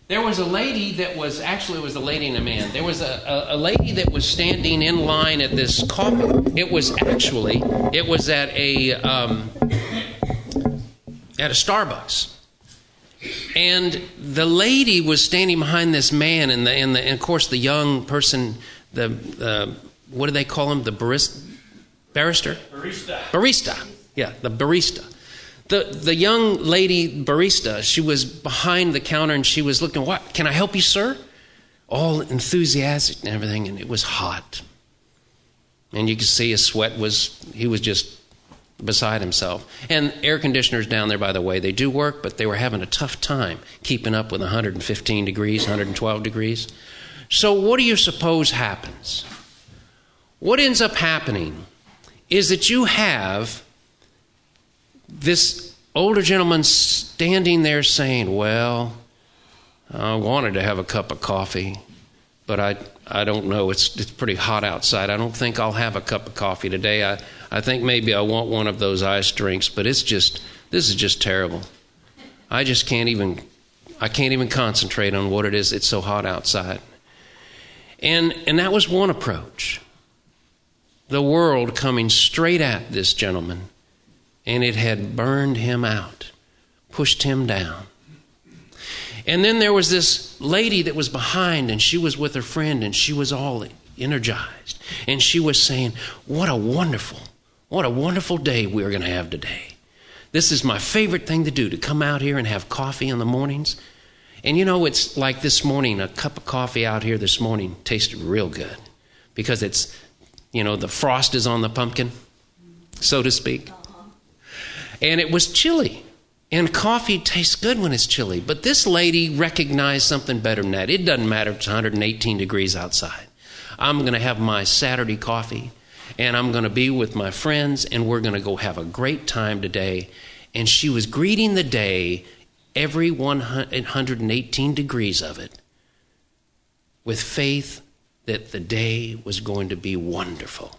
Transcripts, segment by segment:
there was a lady that was, actually it was a lady and a man. There was a lady that was standing in line at this coffee. It was at a Starbucks. And the lady was standing behind this man, and of course the young person, the what do they call him? The barrister? Barista. Yeah, the barista. The young lady barista, she was behind the counter and she was looking, "What? Can I help you, sir?" All enthusiastic and everything, and it was hot. And you could see his sweat he was just beside himself. And air conditioners down there, by the way, they do work, but they were having a tough time keeping up with 115 degrees, 112 degrees. So what do you suppose happens? What ends up happening is that you have this older gentleman standing there saying, "Well, I wanted to have a cup of coffee, but I don't know. It's pretty hot outside. I don't think I'll have a cup of coffee today. I think maybe I want one of those iced drinks, but this is just terrible. I can't even concentrate on what it is. It's so hot outside." And that was one approach. The world coming straight at this gentleman, and it had burned him out, pushed him down. And then there was this lady that was behind, and she was with her friend, and she was all energized. And she was saying, what a wonderful day we're going to have today. This is my favorite thing to do, to come out here and have coffee in the mornings. And you know, it's like this morning, a cup of coffee out here this morning tasted real good because it's, the frost is on the pumpkin, so to speak. And it was chilly. And coffee tastes good when it's chilly. But this lady recognized something better than that. It doesn't matter if it's 118 degrees outside. I'm going to have my Saturday coffee, and I'm going to be with my friends, and we're going to go have a great time today. And she was greeting the day, every 118 degrees of it, with faith that the day was going to be wonderful.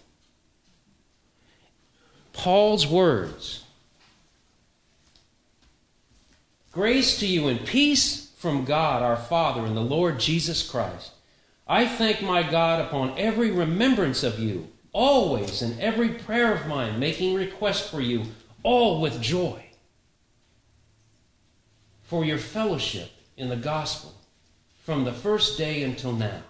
Paul's words, "Grace to you and peace from God our Father and the Lord Jesus Christ. I thank my God upon every remembrance of you, always in every prayer of mine, making request for you, all with joy, for your fellowship in the gospel from the first day until now."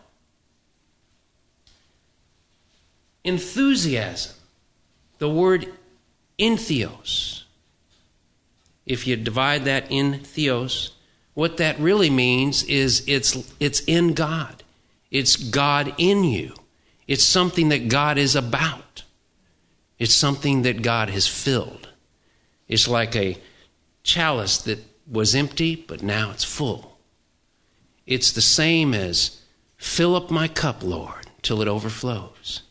Enthusiasm, the word entheos. If you divide that in theos, what that really means is it's in God. It's God in you. It's something that God is about. It's something that God has filled. It's like a chalice that was empty, but now it's full. It's the same as, "Fill up my cup, Lord, till it overflows."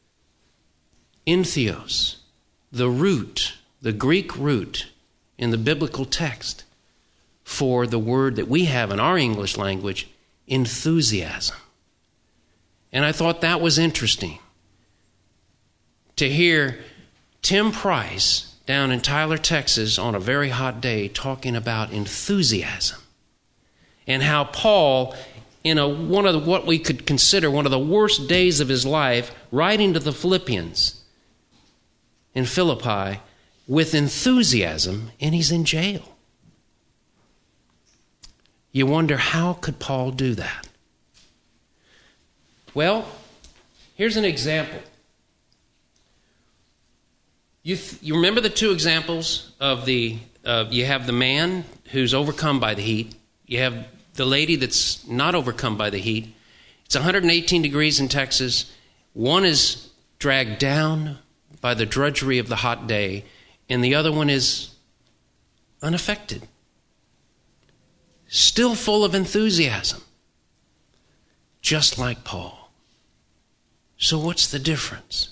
Entheos, the Greek root in the biblical text for the word that we have in our English language, enthusiasm. And I thought that was interesting to hear Tim Price down in Tyler, Texas on a very hot day talking about enthusiasm and how Paul, in what we could consider one of the worst days of his life, writing to the Philippians in Philippi with enthusiasm, and he's in jail. You wonder, how could Paul do that? Well, here's an example. You remember the two examples of you have the man who's overcome by the heat. You have the lady that's not overcome by the heat. It's 118 degrees in Texas. One is dragged down by the drudgery of the hot day, and the other one is unaffected, still full of enthusiasm, just like Paul. So what's the difference?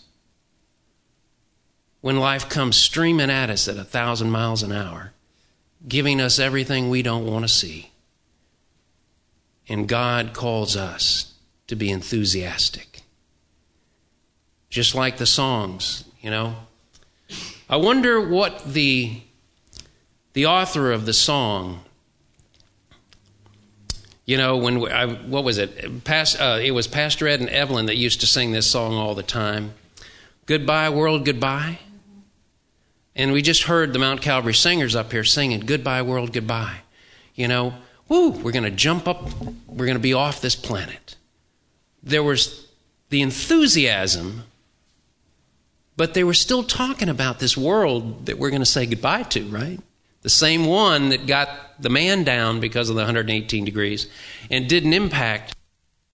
When life comes streaming at us at 1,000 miles an hour, giving us everything we don't want to see, and God calls us to be enthusiastic. Just like the songs, I wonder what the author of the song What was it? It was Pastor Ed and Evelyn that used to sing this song all the time. Goodbye, world, goodbye. And we just heard the Mount Calvary singers up here singing, goodbye, world, goodbye. We're going to jump up. We're going to be off this planet. There was the enthusiasm, but they were still talking about this world that we're going to say goodbye to, right? The same one that got the man down because of the 118 degrees and didn't impact